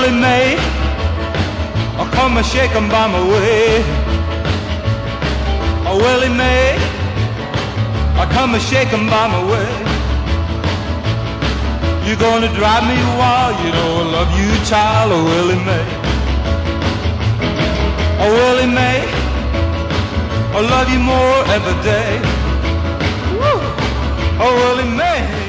Willie Mae, oh, come and shake 'em by my way. Oh, Willie Mae, oh, come and shake 'em by my way. You're gonna drive me wild, you know I love you, child. Oh, Willie Mae, oh, Willie Mae, I love you more every day. Woo. Oh, Willie Mae.